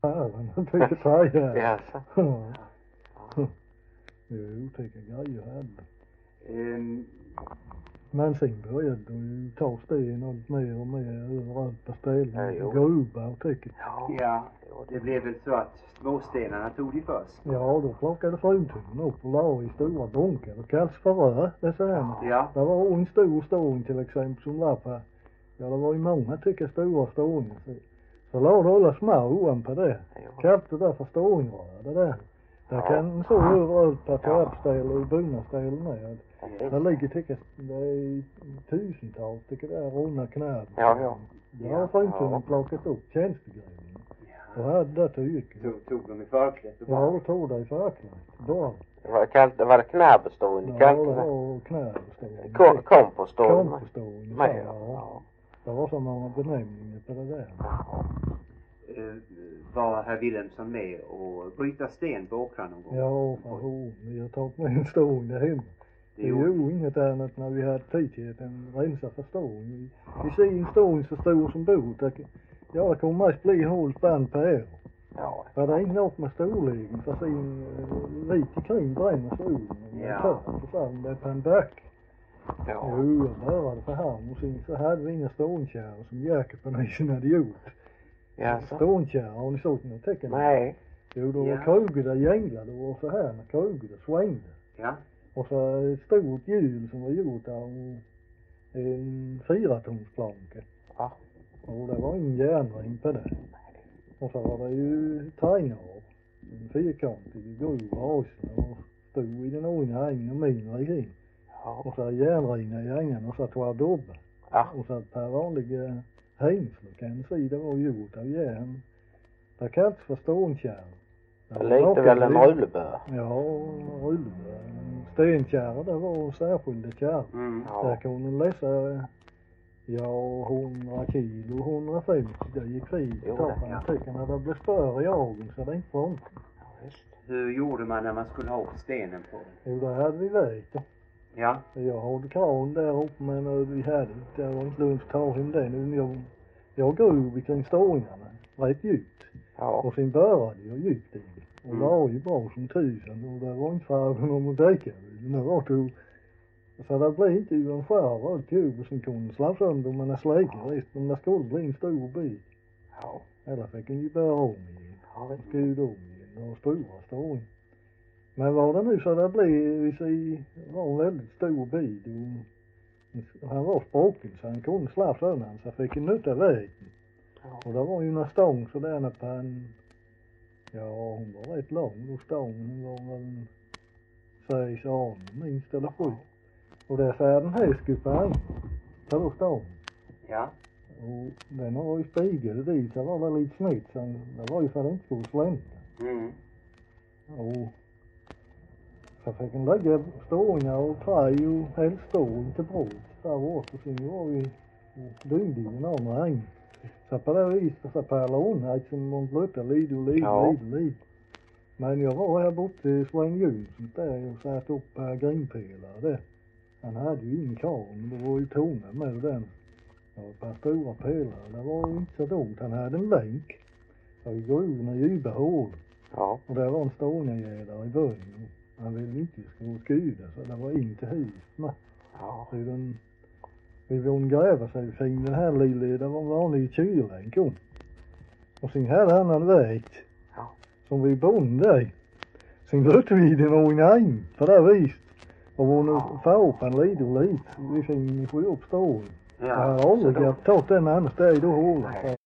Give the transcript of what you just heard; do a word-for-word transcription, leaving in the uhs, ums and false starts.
Ja, men det tycker säga. Jaså? Ja. Det är otäcka grejer här. Um, Men sen började de ju ta sten allt mer och mer överallt på ställen. Ja, Och gruva och täcket. Ja. ja, det blev väl så att småstenarna tog de först. Ja, då plockade fruntimmen upp och la i stora bunkar. Det kallas för rö, dessa här. Ja, Det var en stor stång till exempel som var på, ja det var ju många tycker stora stångar. Så, så la du alla små ovanpå det. Kallt det där för stångrör, det där. Där Ja. kan så överallt på trappställ och byggnadsställ med. Ja. Det ligger tycker det är tusentals tycker det är runda knäb. Ja, ja. Det har fruntimmen Ja. plockat upp tjänstegrejen. ja. Och hade det tyget. Tog, tog de i förklätt och Ja, bara. då tog det i förklätt. Bara. Var det kallt, var det knäbestående? Ja, Kallt? det var knäbestående. Kom, kompostående? Kompostående. Med, Ja. ja. Det var så många benämningar på det där. Uh, var herr Wilhelmsson med och bryta sten på åkran någon gång? Ja, för hon, vi har tagit med en stång där hemma. Det är ju inget annat när vi hade tid till en rensa för stång. Vi, vi ser en stång så stor som bot. Ja, det kommer mest bli en hål spann på er. Ja. För det är inte något med storleken för sin uh, lite kring bränner solen. Ja. Törr, så det är på en back. Ja. Jo, jag började för här och sen så hade vi inga stånkärror som Jakob-polisen hade gjort. Jaså? Stånkärror, har ni sålt några tecken? Nej. Jo, då var Ja. krogar där gänglade och så här när krogar där svängde. Ja, Och så ett stort hjul som var gjort av en fyratonsplanka. Ja. Och det var en järnring på det. Och så var det ju trängor. En fyrkantig grov rasel och stod i den ena ängen och mindre i kring. Ja. Och så järnringar i ängen och så två dobbar. Ja. Och så ett par vanliga hängslen kan jag säga, det var gjort av järn. Det kallas för stånkärror. Det likte väl en rullebö? Ja, rullebö. Stenkärror, det var särskilda kärror. mm. Där Ja. kunde man läsa, ja, hundra kilo, hundrafemtio, det gick fint. Jo, Ta det, på ja. antiken när det blev större i agen så det inte var ont. Ja, visst. Hur gjorde man när man skulle ha upp stenen på den? Jo, där hade vi vägt. Ja, Jag hade kran där uppe men vi hade inte, det var inte lugnt att ta hem den. Jag, jag grov kring stångarna, rätt djupt. Ja. Och sen började jag djupt i det. Och Mm. la ju bra som tusen och det var inte frågan om att täcka det. Det var tog. Så det blev inte ju en skär och kub och sen kunde slå sönder om man är släckare visst. Men det skulle bli en stor bit. Ja. Eller fick en ju börja om igen. Ja, visst. Skud om igen och stora stång. Men var det nu så det blev i var en väldigt stor bit och han var språken så han kunde slå sönder så jag fick en nytta vägen. Ja. Och det var ju en stång så där på en, ja hon var rätt lång och stången var väl sex arm minst eller sju. Och där så är den här skupan på stången. ja, Och den var ju spigad dit så var det lite snitt så det var ju för att den inte skulle slänta. mm. Och så fick en lägga stångar och trä och helst stång till brott där bort och sen var vi byggde i den andra ängen. Så på det viset så pärlade hon här som man blötte lite och lite Ja. lite lite. Men jag var här borta i Sven Jönsson där och satt upp äh, grinpelare där. Han hade ju ingen karl, det var ju tomma med den. Det var ett par stora pelare, det var ju inte så dumt. Han hade en länk. Så vi går ur en djupa hål. Ja. Och där var en stångargärdare i början. Han ville inte skulle skuda så det var inte hus med. Ja. Så den, vi ville gräva sig fin den här lilla, det var en vanlig kylänk om. Och sen hade han en väg Ja. som vi bondade i. Sen lötte vi den och in för det visst. Och hon Ja. får upp en lite och lite. Vi fick få upp stålen. Ja, Jag har så aldrig då- tagit den annars där i då hålet.